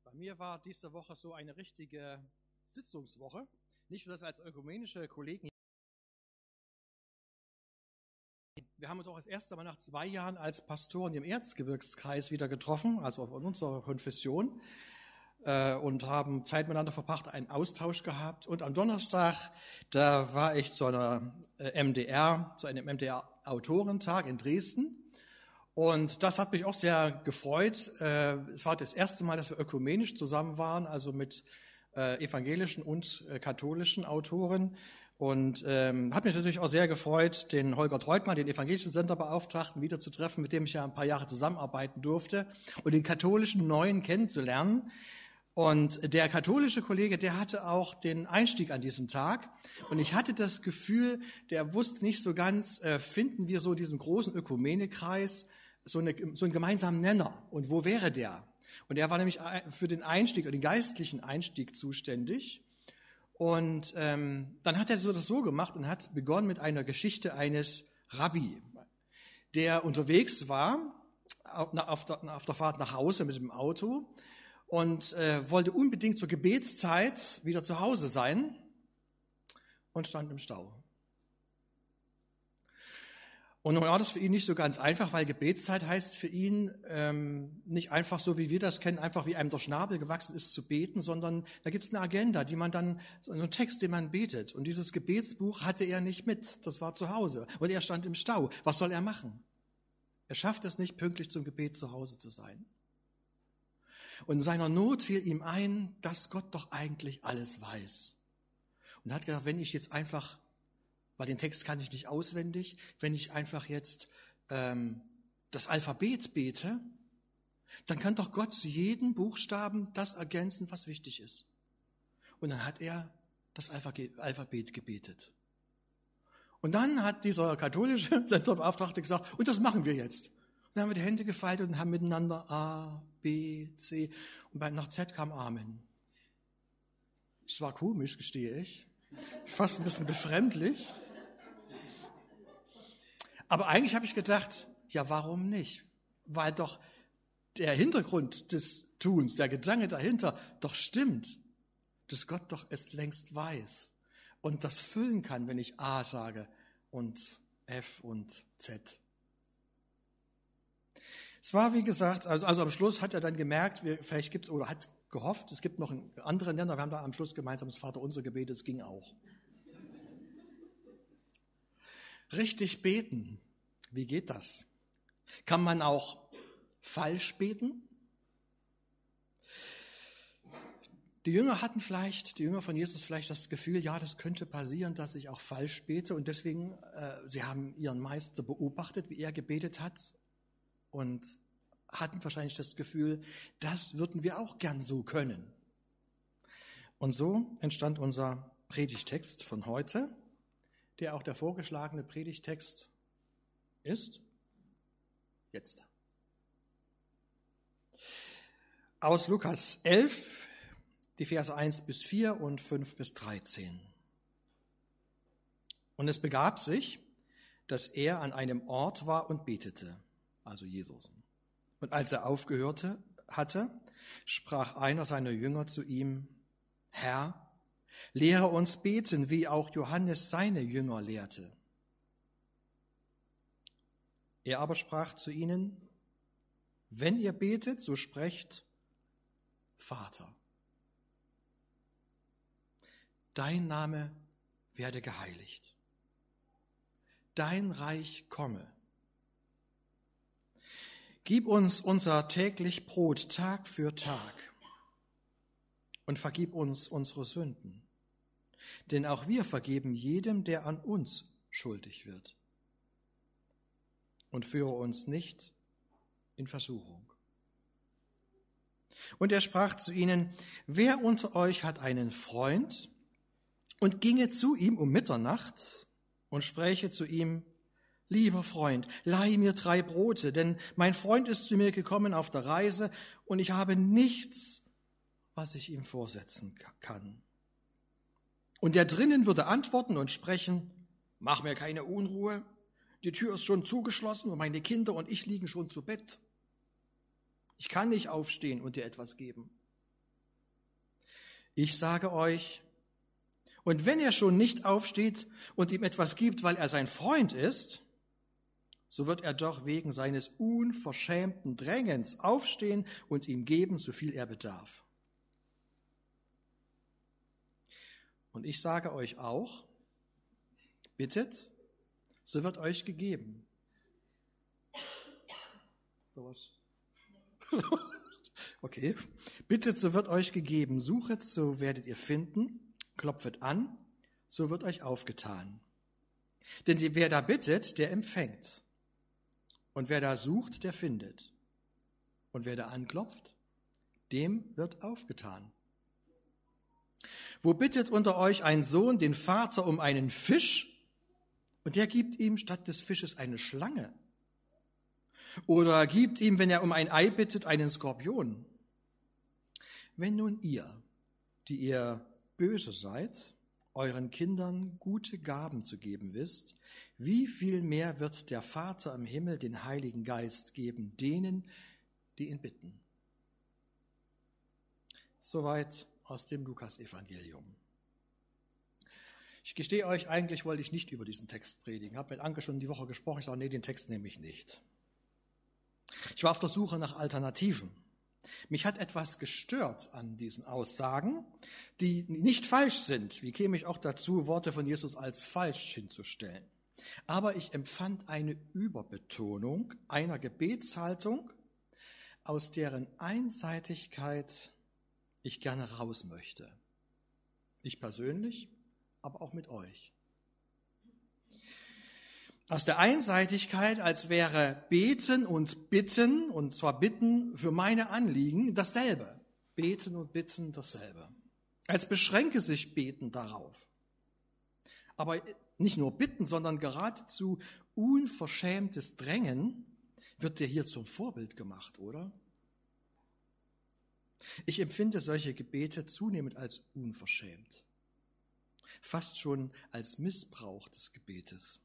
Bei mir war diese Woche so eine richtige Sitzungswoche. Nicht nur, dass wir als ökumenische Kollegen, wir haben uns auch das erste Mal nach 2 Jahren als Pastoren im Erzgebirgskreis wieder getroffen, also in unserer Konfession, und haben Zeit miteinander verbracht, einen Austausch gehabt. Und am Donnerstag, da war ich zu einem MDR-Autorentag in Dresden. Und das hat mich auch sehr gefreut. Es war das erste Mal, dass wir ökumenisch zusammen waren, also mit evangelischen und katholischen Autoren. Und hat mich natürlich auch sehr gefreut, den Holger Treutmann, den evangelischen Senderbeauftragten, wieder zu treffen, mit dem ich ja ein paar Jahre zusammenarbeiten durfte, und den katholischen Neuen kennenzulernen. Und der katholische Kollege, der hatte auch den Einstieg an diesem Tag. Und ich hatte das Gefühl, der wusste nicht so ganz, finden wir so diesen großen Ökumenekreis, so einen gemeinsamen Nenner. Und wo wäre der? Und er war nämlich für den Einstieg, oder den geistlichen Einstieg zuständig. Und dann hat er das so gemacht und hat begonnen mit einer Geschichte eines Rabbi, der unterwegs war, auf der Fahrt nach Hause mit dem Auto, und wollte unbedingt zur Gebetszeit wieder zu Hause sein und stand im Stau. Und nun war das für ihn nicht so ganz einfach, weil Gebetszeit heißt für ihn nicht einfach so, wie wir das kennen, einfach wie einem der Schnabel gewachsen ist zu beten, sondern da gibt es eine Agenda, die man dann, so einen Text, den man betet. Und dieses Gebetsbuch hatte er nicht mit, das war zu Hause. Und er stand im Stau. Was soll er machen? Er schafft es nicht, pünktlich zum Gebet zu Hause zu sein. Und in seiner Not fiel ihm ein, dass Gott doch eigentlich alles weiß. Und er hat gedacht, wenn ich jetzt einfach, weil den Text kann ich nicht auswendig, wenn ich einfach jetzt das Alphabet bete, dann kann doch Gott zu jedem Buchstaben das ergänzen, was wichtig ist. Und dann hat er das Alphabet gebetet. Und dann hat dieser katholische Senderbeauftragte gesagt, und das machen wir jetzt. Und dann haben wir die Hände gefaltet und haben miteinander A, B, C, und nach Z kam Amen. Es war komisch, gestehe ich. Fast ein bisschen befremdlich. Aber eigentlich habe ich gedacht, ja, warum nicht? Weil doch der Hintergrund des Tuns, der Gedanke dahinter doch stimmt, dass Gott doch es längst weiß und das füllen kann, wenn ich A sage und F und Z. Es war, wie gesagt, also am Schluss hat er dann gemerkt, vielleicht gibt's, oder hat gehofft, es gibt noch einen anderen Länder, wir haben da am Schluss gemeinsames Vaterunser gebetet, es ging auch. Richtig beten, wie geht das? Kann man auch falsch beten? Die Jünger von Jesus vielleicht das Gefühl, ja, das könnte passieren, dass ich auch falsch bete, und deswegen, sie haben ihren Meister beobachtet, wie er gebetet hat, und hatten wahrscheinlich das Gefühl, das würden wir auch gern so können. Und so entstand unser Predigtext von heute, der auch der vorgeschlagene Predigtext ist. Jetzt. Aus Lukas 11, die Verse 1 bis 4 und 5 bis 13. Und es begab sich, dass er an einem Ort war und betete, also Jesus. Und als er aufgehört hatte, sprach einer seiner Jünger zu ihm, Herr, lehre uns beten, wie auch Johannes seine Jünger lehrte. Er aber sprach zu ihnen, wenn ihr betet, so sprecht, Vater, dein Name werde geheiligt, dein Reich komme. Gib uns unser täglich Brot Tag für Tag und vergib uns unsere Sünden, denn auch wir vergeben jedem, der an uns schuldig wird. Und führe uns nicht in Versuchung. Und er sprach zu ihnen, wer unter euch hat einen Freund und ginge zu ihm um Mitternacht und spräche zu ihm, lieber Freund, leih mir 3 Brote, denn mein Freund ist zu mir gekommen auf der Reise und ich habe nichts, was ich ihm vorsetzen kann. Und der drinnen würde antworten und sprechen, mach mir keine Unruhe, die Tür ist schon zugeschlossen und meine Kinder und ich liegen schon zu Bett. Ich kann nicht aufstehen und dir etwas geben. Ich sage euch, und wenn er schon nicht aufsteht und ihm etwas gibt, weil er sein Freund ist, so wird er doch wegen seines unverschämten Drängens aufstehen und ihm geben, so viel er bedarf. Und ich sage euch auch, bittet, so wird euch gegeben. Okay. Bittet, so wird euch gegeben. Suchet, so werdet ihr finden. Klopfet an, so wird euch aufgetan. Denn wer da bittet, der empfängt. Und wer da sucht, der findet. Und wer da anklopft, dem wird aufgetan. Wo bittet unter euch ein Sohn den Vater um einen Fisch, und der gibt ihm statt des Fisches eine Schlange? Oder gibt ihm, wenn er um ein Ei bittet, einen Skorpion? Wenn nun ihr, die ihr böse seid, euren Kindern gute Gaben zu geben wisst, wie viel mehr wird der Vater im Himmel den Heiligen Geist geben, denen, die ihn bitten? Soweit aus dem Lukas-Evangelium. Ich gestehe euch, eigentlich wollte ich nicht über diesen Text predigen. Ich habe mit Anke schon die Woche gesprochen, ich sage, nee, den Text nehme ich nicht. Ich war auf der Suche nach Alternativen. Mich hat etwas gestört an diesen Aussagen, die nicht falsch sind. Wie käme ich auch dazu, Worte von Jesus als falsch hinzustellen? Aber ich empfand eine Überbetonung einer Gebetshaltung, aus deren Einseitigkeit ich gerne raus möchte. Ich persönlich, aber auch mit euch. Aus der Einseitigkeit, als wäre Beten und Bitten, und zwar Bitten für meine Anliegen, dasselbe. Beten und Bitten dasselbe. Als beschränke sich Beten darauf. Aber nicht nur Bitten, sondern geradezu unverschämtes Drängen wird dir hier zum Vorbild gemacht, oder? Ich empfinde solche Gebete zunehmend als unverschämt. Fast schon als Missbrauch des Gebetes.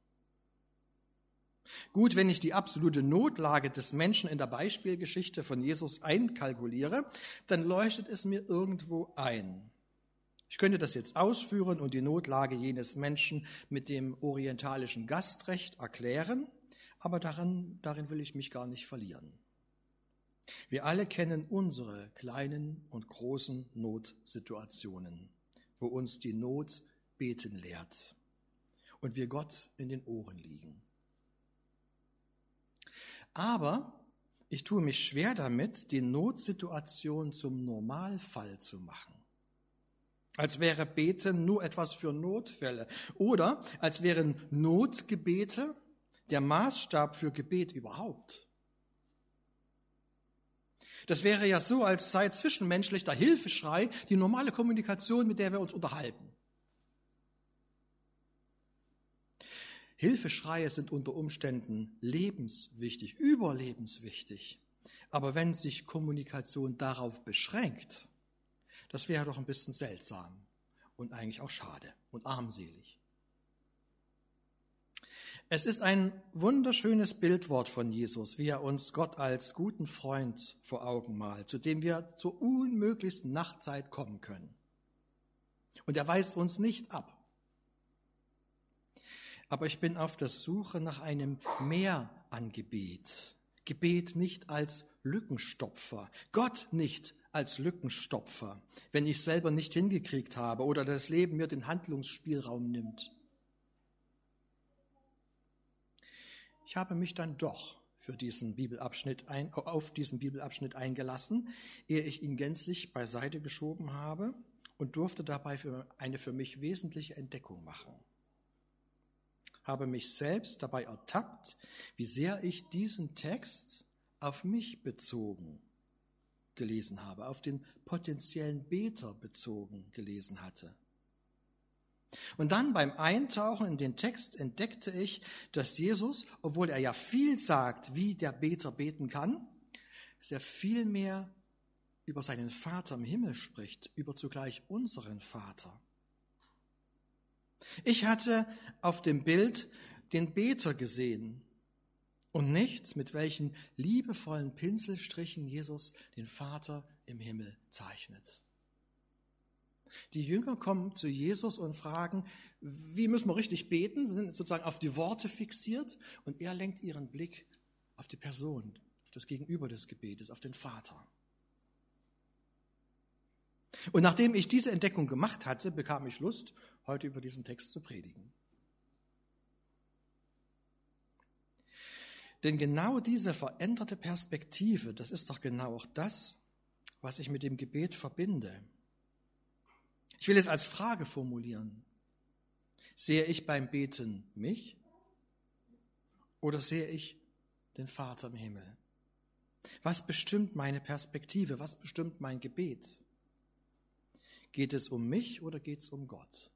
Gut, wenn ich die absolute Notlage des Menschen in der Beispielgeschichte von Jesus einkalkuliere, dann leuchtet es mir irgendwo ein. Ich könnte das jetzt ausführen und die Notlage jenes Menschen mit dem orientalischen Gastrecht erklären, aber darin will ich mich gar nicht verlieren. Wir alle kennen unsere kleinen und großen Notsituationen, wo uns die Not beten lehrt und wir Gott in den Ohren liegen. Aber ich tue mich schwer damit, die Notsituation zum Normalfall zu machen. Als wäre Beten nur etwas für Notfälle oder als wären Notgebete der Maßstab für Gebet überhaupt. Das wäre ja so, als sei zwischenmenschlich der Hilfeschrei die normale Kommunikation, mit der wir uns unterhalten. Hilfeschreie sind unter Umständen lebenswichtig, überlebenswichtig. Aber wenn sich Kommunikation darauf beschränkt, das wäre doch ein bisschen seltsam und eigentlich auch schade und armselig. Es ist ein wunderschönes Bildwort von Jesus, wie er uns Gott als guten Freund vor Augen malt, zu dem wir zur unmöglichsten Nachtzeit kommen können. Und er weist uns nicht ab. Aber ich bin auf der Suche nach einem Mehr an Gebet. Gebet nicht als Lückenstopfer, Gott nicht als Lückenstopfer, wenn ich selber nicht hingekriegt habe oder das Leben mir den Handlungsspielraum nimmt. Ich habe mich dann doch auf diesen Bibelabschnitt eingelassen, ehe ich ihn gänzlich beiseite geschoben habe und durfte dabei eine für mich wesentliche Entdeckung machen. Habe mich selbst dabei ertappt, wie sehr ich diesen Text auf mich bezogen gelesen habe, auf den potenziellen Beter bezogen gelesen hatte. Und dann beim Eintauchen in den Text entdeckte ich, dass Jesus, obwohl er ja viel sagt, wie der Beter beten kann, dass er viel mehr über seinen Vater im Himmel spricht, über zugleich unseren Vater. Ich hatte auf dem Bild den Beter gesehen und nicht, mit welchen liebevollen Pinselstrichen Jesus den Vater im Himmel zeichnet. Die Jünger kommen zu Jesus und fragen, wie müssen wir richtig beten? Sie sind sozusagen auf die Worte fixiert und er lenkt ihren Blick auf die Person, auf das Gegenüber des Gebetes, auf den Vater. Und nachdem ich diese Entdeckung gemacht hatte, bekam ich Lust, heute über diesen Text zu predigen. Denn genau diese veränderte Perspektive, das ist doch genau auch das, was ich mit dem Gebet verbinde. Ich will es als Frage formulieren. Sehe ich beim Beten mich oder sehe ich den Vater im Himmel? Was bestimmt meine Perspektive? Was bestimmt mein Gebet? Geht es um mich oder geht es um Gott?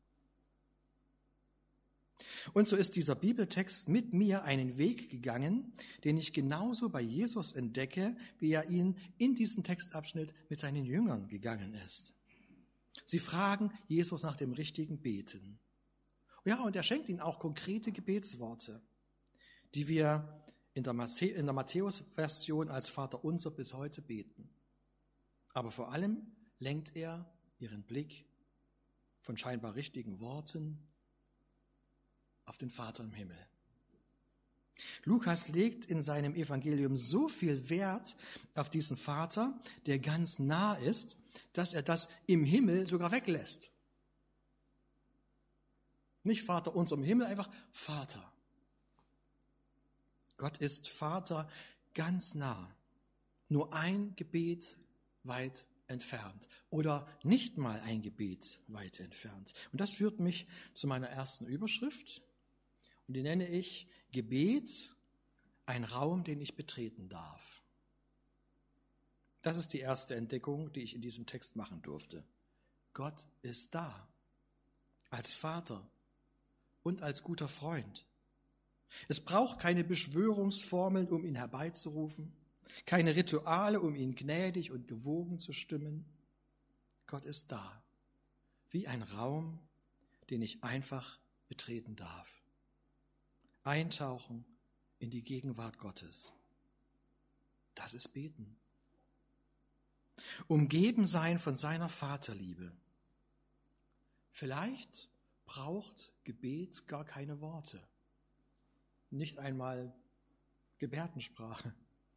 Und so ist dieser Bibeltext mit mir einen Weg gegangen, den ich genauso bei Jesus entdecke, wie er ihn in diesem Textabschnitt mit seinen Jüngern gegangen ist. Sie fragen Jesus nach dem richtigen Beten. Ja, und er schenkt ihnen auch konkrete Gebetsworte, die wir in der Matthäus-Version als Vaterunser bis heute beten. Aber vor allem lenkt er ihren Blick von scheinbar richtigen Worten auf den Vater im Himmel. Lukas legt in seinem Evangelium so viel Wert auf diesen Vater, der ganz nah ist, dass er das im Himmel sogar weglässt. Nicht Vater unser im Himmel, einfach Vater. Gott ist Vater ganz nah, nur ein Gebet weit entfernt oder nicht mal ein Gebet weit entfernt. Und das führt mich zu meiner ersten Überschrift und die nenne ich Gebet, ein Raum, den ich betreten darf. Das ist die erste Entdeckung, die ich in diesem Text machen durfte. Gott ist da, als Vater und als guter Freund. Es braucht keine Beschwörungsformeln, um ihn herbeizurufen, keine Rituale, um ihn gnädig und gewogen zu stimmen. Gott ist da, wie ein Raum, den ich einfach betreten darf. Eintauchen in die Gegenwart Gottes. Das ist Beten. Umgeben sein von seiner Vaterliebe. Vielleicht braucht Gebet gar keine Worte. Nicht einmal Gebärdensprache.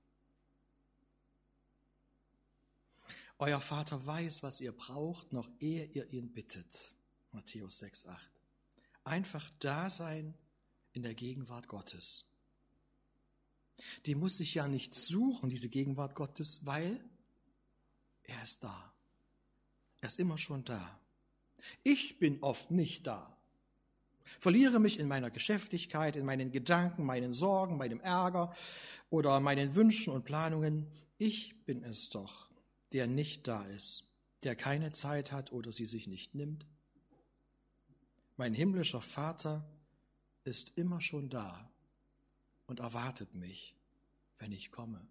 Euer Vater weiß, was ihr braucht, noch ehe ihr ihn bittet. Matthäus 6,8. Einfach da sein in der Gegenwart Gottes. Die muss ich ja nicht suchen, diese Gegenwart Gottes, weil er ist da. Er ist immer schon da. Ich bin oft nicht da. Verliere mich in meiner Geschäftigkeit, in meinen Gedanken, meinen Sorgen, meinem Ärger oder meinen Wünschen und Planungen. Ich bin es doch, der nicht da ist, der keine Zeit hat oder sie sich nicht nimmt. Mein himmlischer Vater ist immer schon da und erwartet mich, wenn ich komme.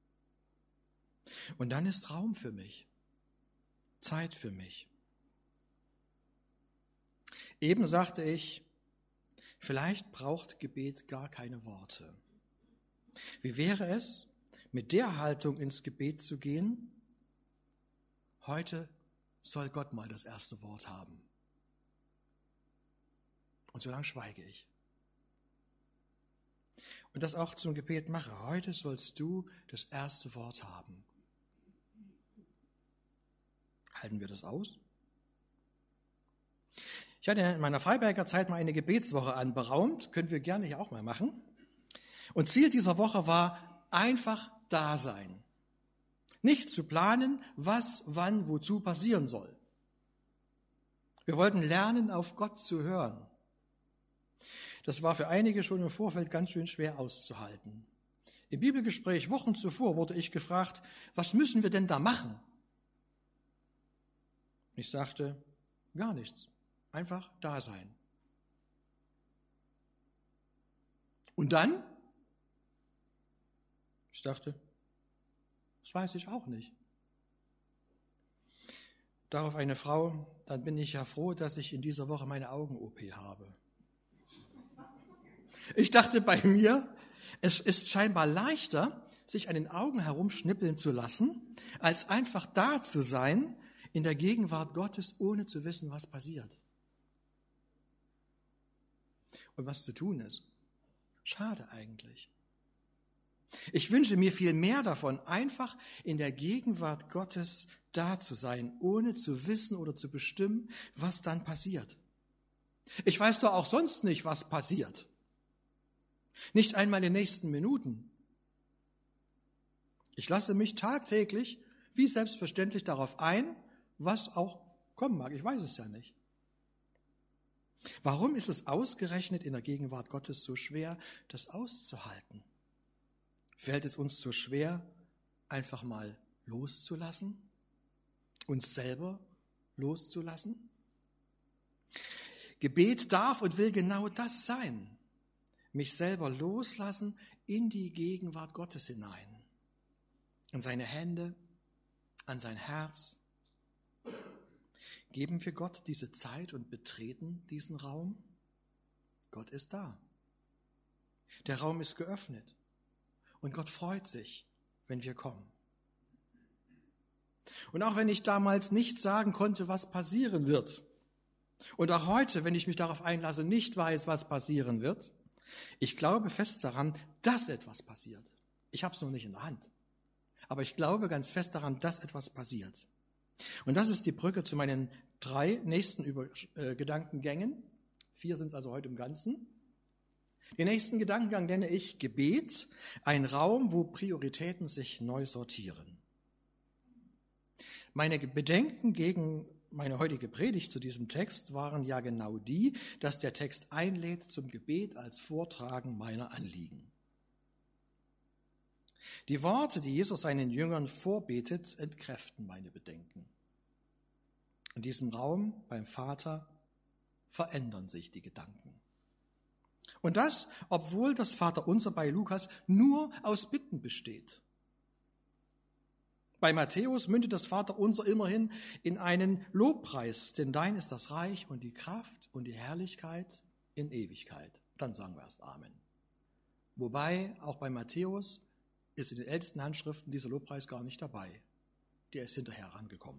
Und dann ist Raum für mich, Zeit für mich. Eben sagte ich, vielleicht braucht Gebet gar keine Worte. Wie wäre es, mit der Haltung ins Gebet zu gehen? Heute soll Gott mal das erste Wort haben. Und so lange schweige ich. Und das auch zum Gebet mache. Heute sollst du das erste Wort haben. Halten wir das aus? Ich hatte in meiner Freiberger Zeit mal eine Gebetswoche anberaumt. Können wir gerne hier auch mal machen. Und Ziel dieser Woche war einfach da sein. Nicht zu planen, was, wann, wozu passieren soll. Wir wollten lernen, auf Gott zu hören. Das war für einige schon im Vorfeld ganz schön schwer auszuhalten. Im Bibelgespräch Wochen zuvor wurde ich gefragt, was müssen wir denn da machen? Ich sagte, gar nichts. Einfach da sein. Und dann? Ich sagte, das weiß ich auch nicht. Darauf eine Frau, dann bin ich ja froh, dass ich in dieser Woche meine Augen-OP habe. Ich dachte bei mir, es ist scheinbar leichter, sich an den Augen herumschnippeln zu lassen, als einfach da zu sein, in der Gegenwart Gottes, ohne zu wissen, was passiert. Und was zu tun ist. Schade eigentlich. Ich wünsche mir viel mehr davon, einfach in der Gegenwart Gottes da zu sein, ohne zu wissen oder zu bestimmen, was dann passiert. Ich weiß doch auch sonst nicht, was passiert. Nicht einmal in den nächsten Minuten. Ich lasse mich tagtäglich wie selbstverständlich darauf ein, was auch kommen mag. Ich weiß es ja nicht. Warum ist es ausgerechnet in der Gegenwart Gottes so schwer, das auszuhalten? Fällt es uns so schwer, einfach mal loszulassen? Uns selber loszulassen? Gebet darf und will genau das sein. Mich selber loslassen in die Gegenwart Gottes hinein. An seine Hände, an sein Herz. Geben wir Gott diese Zeit und betreten diesen Raum? Gott ist da. Der Raum ist geöffnet. Und Gott freut sich, wenn wir kommen. Und auch wenn ich damals nicht sagen konnte, was passieren wird, und auch heute, wenn ich mich darauf einlasse, nicht weiß, was passieren wird, ich glaube fest daran, dass etwas passiert. Ich habe es noch nicht in der Hand. Aber ich glaube ganz fest daran, dass etwas passiert. Und das ist die Brücke zu meinen 3 nächsten Gedankengängen. 4 sind es also heute im Ganzen. Den nächsten Gedankengang nenne ich Gebet, ein Raum, wo Prioritäten sich neu sortieren. Meine Bedenken gegen meine heutige Predigt zu diesem Text waren ja genau die, dass der Text einlädt zum Gebet als Vortragen meiner Anliegen. Die Worte, die Jesus seinen Jüngern vorbetet, entkräften meine Bedenken. In diesem Raum beim Vater verändern sich die Gedanken. Und das, obwohl das Vaterunser bei Lukas nur aus Bitten besteht. Bei Matthäus mündet das Vaterunser immerhin in einen Lobpreis, denn dein ist das Reich und die Kraft und die Herrlichkeit in Ewigkeit. Dann sagen wir erst Amen. Wobei auch bei Matthäus ist in den ältesten Handschriften dieser Lobpreis gar nicht dabei. Der ist hinterher rangekommen.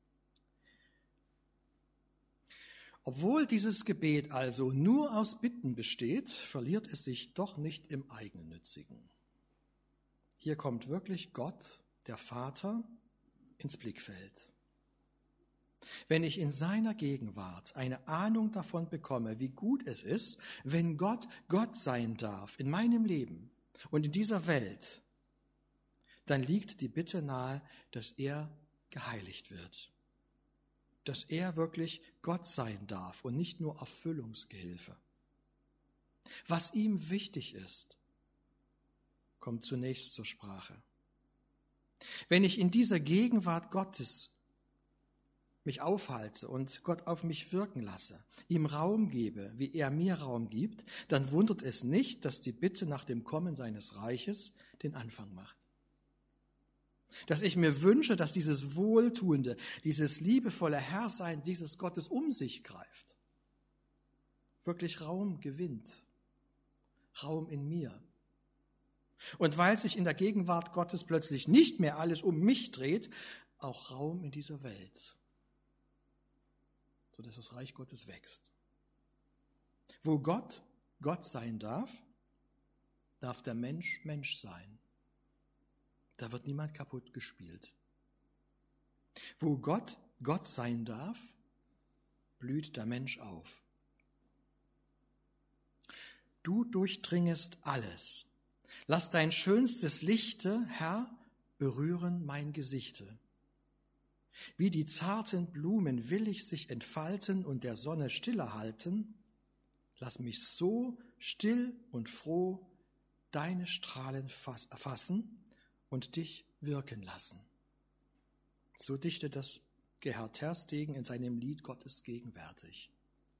Obwohl dieses Gebet also nur aus Bitten besteht, verliert es sich doch nicht im Eigennützigen. Hier kommt wirklich Gott, der Vater, ins Blickfeld. Wenn ich in seiner Gegenwart eine Ahnung davon bekomme, wie gut es ist, wenn Gott Gott sein darf in meinem Leben und in dieser Welt, dann liegt die Bitte nahe, dass er geheiligt wird. Dass er wirklich Gott sein darf und nicht nur Erfüllungsgehilfe. Was ihm wichtig ist, kommt zunächst zur Sprache. Wenn ich in dieser Gegenwart Gottes mich aufhalte und Gott auf mich wirken lasse, ihm Raum gebe, wie er mir Raum gibt, dann wundert es nicht, dass die Bitte nach dem Kommen seines Reiches den Anfang macht. Dass ich mir wünsche, dass dieses Wohltuende, dieses liebevolle Herrsein dieses Gottes um sich greift, wirklich Raum gewinnt, Raum in mir. Und weil sich in der Gegenwart Gottes plötzlich nicht mehr alles um mich dreht, auch Raum in dieser Welt, sodass das Reich Gottes wächst. Wo Gott Gott sein darf, darf der Mensch Mensch sein. Da wird niemand kaputt gespielt. Wo Gott Gott sein darf, blüht der Mensch auf. Du durchdringest alles. Lass dein schönstes Lichte, Herr, berühren mein Gesichte. Wie die zarten Blumen willig sich entfalten und der Sonne stille halten, lass mich so still und froh deine Strahlen erfassen und dich wirken lassen. So dichtet das Gerhard Terstegen in seinem Lied Gott ist gegenwärtig.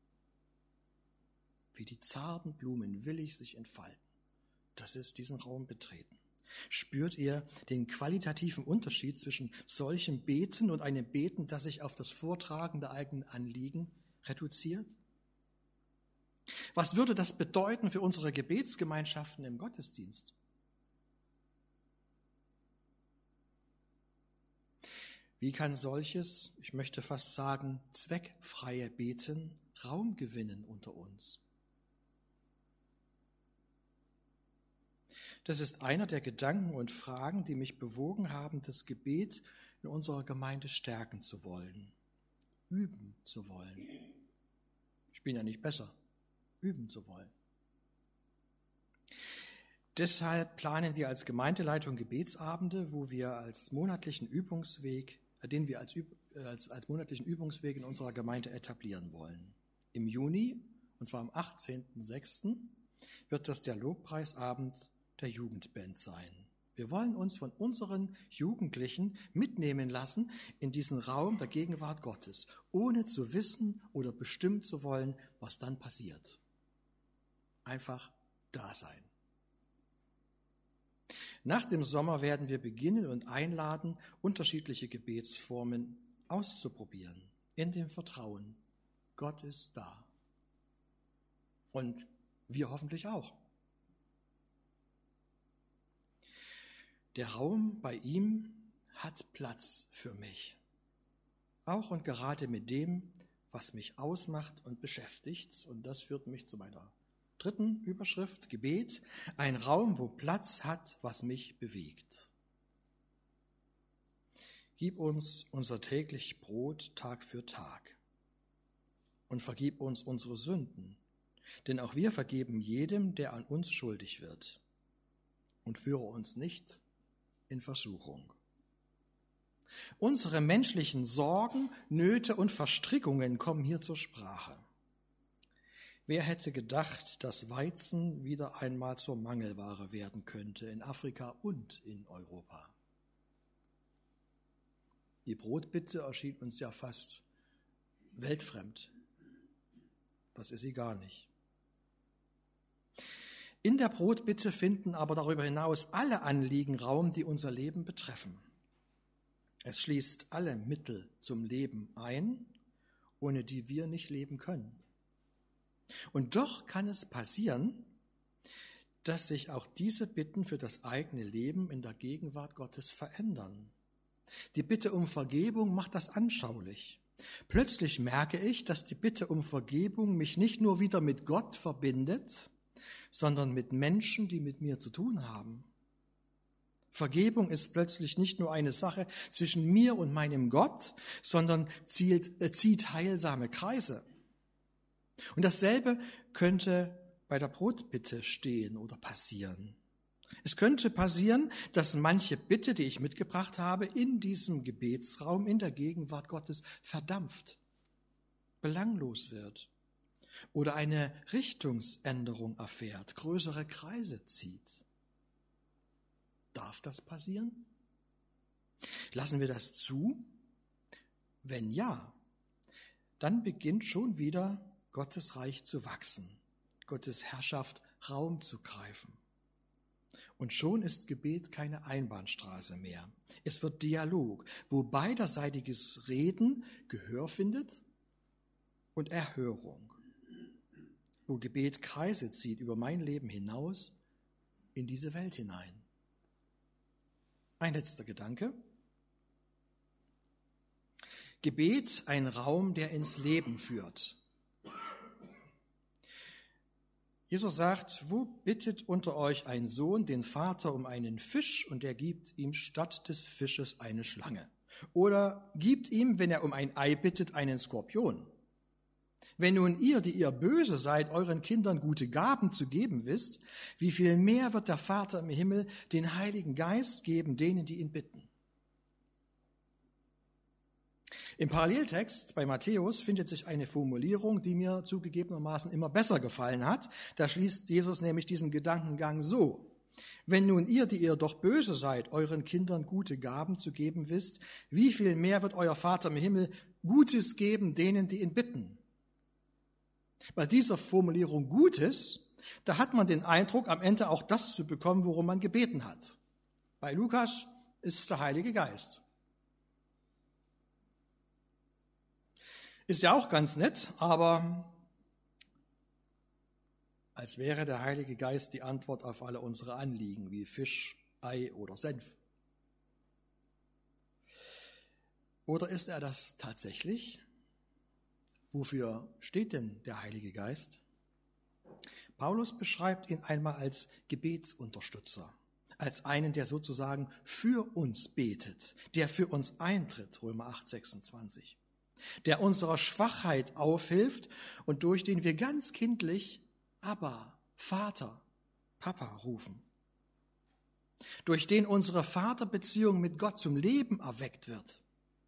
Wie die zarten Blumen willig sich entfalten, das ist diesen Raum betreten. Spürt ihr den qualitativen Unterschied zwischen solchem Beten und einem Beten, das sich auf das Vortragen der eigenen Anliegen reduziert? Was würde das bedeuten für unsere Gebetsgemeinschaften im Gottesdienst? Wie kann solches, ich möchte fast sagen, zweckfreie Beten Raum gewinnen unter uns? Das ist einer der Gedanken und Fragen, die mich bewogen haben, das Gebet in unserer Gemeinde stärken zu wollen, üben zu wollen. Ich bin ja nicht besser, üben zu wollen. Deshalb planen wir als Gemeindeleitung Gebetsabende, den wir als monatlichen Übungsweg in unserer Gemeinde etablieren wollen. Im Juni, und zwar am 18.06., wird das der Lobpreisabend der Jugendband sein. Wir wollen uns von unseren Jugendlichen mitnehmen lassen in diesen Raum der Gegenwart Gottes, ohne zu wissen oder bestimmen zu wollen, was dann passiert. Einfach da sein. Nach dem Sommer werden wir beginnen und einladen, unterschiedliche Gebetsformen auszuprobieren, in dem Vertrauen, Gott ist da. Und wir hoffentlich auch. Der Raum bei ihm hat Platz für mich. Auch und gerade mit dem, was mich ausmacht und beschäftigt. Und das führt mich zu meiner dritten Überschrift, Gebet. Ein Raum, wo Platz hat, was mich bewegt. Gib uns unser täglich Brot Tag für Tag. Und vergib uns unsere Sünden. Denn auch wir vergeben jedem, der an uns schuldig wird. Und führe uns nicht in Versuchung. Unsere menschlichen Sorgen, Nöte und Verstrickungen kommen hier zur Sprache. Wer hätte gedacht, dass Weizen wieder einmal zur Mangelware werden könnte in Afrika und in Europa? Die Brotbitte erschien uns ja fast weltfremd. Das ist sie gar nicht. In der Brotbitte finden aber darüber hinaus alle Anliegen Raum, die unser Leben betreffen. Es schließt alle Mittel zum Leben ein, ohne die wir nicht leben können. Und doch kann es passieren, dass sich auch diese Bitten für das eigene Leben in der Gegenwart Gottes verändern. Die Bitte um Vergebung macht das anschaulich. Plötzlich merke ich, dass die Bitte um Vergebung mich nicht nur wieder mit Gott verbindet, sondern mit Menschen, die mit mir zu tun haben. Vergebung ist plötzlich nicht nur eine Sache zwischen mir und meinem Gott, sondern zieht heilsame Kreise. Und dasselbe könnte bei der Brotbitte stehen oder passieren. Es könnte passieren, dass manche Bitte, die ich mitgebracht habe, in diesem Gebetsraum, in der Gegenwart Gottes verdampft, belanglos wird. Oder eine Richtungsänderung erfährt, größere Kreise zieht. Darf das passieren? Lassen wir das zu? Wenn ja, dann beginnt schon wieder Gottes Reich zu wachsen, Gottes Herrschaft Raum zu greifen. Und schon ist Gebet keine Einbahnstraße mehr. Es wird Dialog, wo beiderseitiges Reden Gehör findet und Erhörung. Wo Gebet Kreise zieht über mein Leben hinaus in diese Welt hinein. Ein letzter Gedanke. Gebet, ein Raum, der ins Leben führt. Jesus sagt, wo bittet unter euch ein Sohn den Vater um einen Fisch und er gibt ihm statt des Fisches eine Schlange? Oder gibt ihm, wenn er um ein Ei bittet, einen Skorpion? Wenn nun ihr, die ihr böse seid, euren Kindern gute Gaben zu geben wisst, wie viel mehr wird der Vater im Himmel den Heiligen Geist geben, denen, die ihn bitten? Im Paralleltext bei Matthäus findet sich eine Formulierung, die mir zugegebenermaßen immer besser gefallen hat. Da schließt Jesus nämlich diesen Gedankengang so: Wenn nun ihr, die ihr doch böse seid, euren Kindern gute Gaben zu geben wisst, wie viel mehr wird euer Vater im Himmel Gutes geben, denen, die ihn bitten? Bei dieser Formulierung Gutes, da hat man den Eindruck, am Ende auch das zu bekommen, worum man gebeten hat. Bei Lukas ist es der Heilige Geist. Ist ja auch ganz nett, aber als wäre der Heilige Geist die Antwort auf alle unsere Anliegen, wie Fisch, Ei oder Senf. Oder ist er das tatsächlich? Wofür steht denn der Heilige Geist? Paulus beschreibt ihn einmal als Gebetsunterstützer, als einen, der sozusagen für uns betet, der für uns eintritt, Römer 8, 26, der unserer Schwachheit aufhilft und durch den wir ganz kindlich Abba, Vater, Papa rufen, durch den unsere Vaterbeziehung mit Gott zum Leben erweckt wird.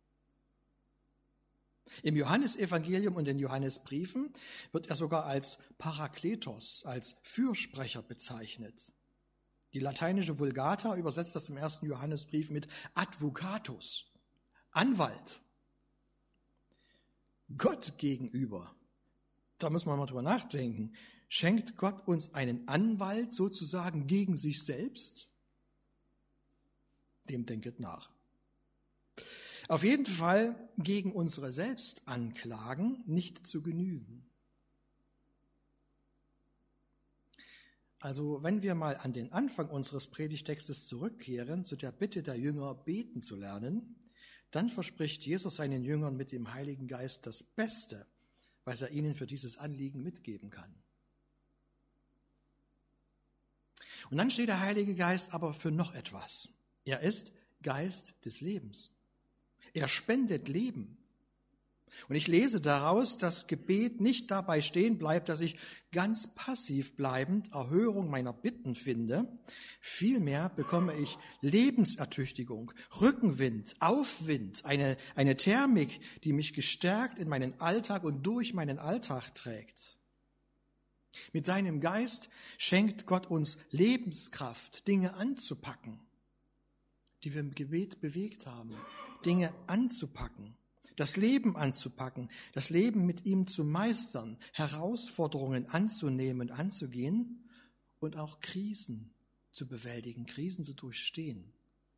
Im Johannesevangelium und den Johannesbriefen wird er sogar als Parakletos, als Fürsprecher bezeichnet. Die lateinische Vulgata übersetzt das im 1. Johannesbrief mit Advocatus, Anwalt. Gott gegenüber, da muss man mal drüber nachdenken, schenkt Gott uns einen Anwalt sozusagen gegen sich selbst? Dem denket nach. Auf jeden Fall gegen unsere Selbstanklagen nicht zu genügen. Also wenn wir mal an den Anfang unseres Predigtextes zurückkehren, zu der Bitte der Jünger, beten zu lernen, dann verspricht Jesus seinen Jüngern mit dem Heiligen Geist das Beste, was er ihnen für dieses Anliegen mitgeben kann. Und dann steht der Heilige Geist aber für noch etwas. Er ist Geist des Lebens. Er spendet Leben. Und ich lese daraus, dass Gebet nicht dabei stehen bleibt, dass ich ganz passiv bleibend Erhörung meiner Bitten finde. Vielmehr bekomme ich Lebensertüchtigung, Rückenwind, Aufwind, eine Thermik, die mich gestärkt in meinen Alltag und durch meinen Alltag trägt. Mit seinem Geist schenkt Gott uns Lebenskraft, Dinge anzupacken, die wir im Gebet bewegt haben. Dinge anzupacken, das Leben anzupacken, das Leben mit ihm zu meistern, Herausforderungen anzunehmen, anzugehen und auch Krisen zu bewältigen, Krisen zu durchstehen.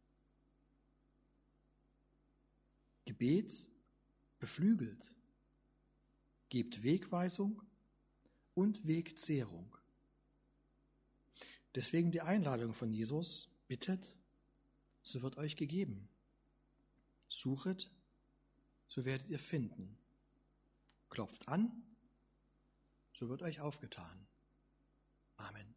Gebet beflügelt, gibt Wegweisung und Wegzehrung. Deswegen die Einladung von Jesus: Bittet, so wird euch gegeben. Suchet, so werdet ihr finden. Klopft an, so wird euch aufgetan. Amen.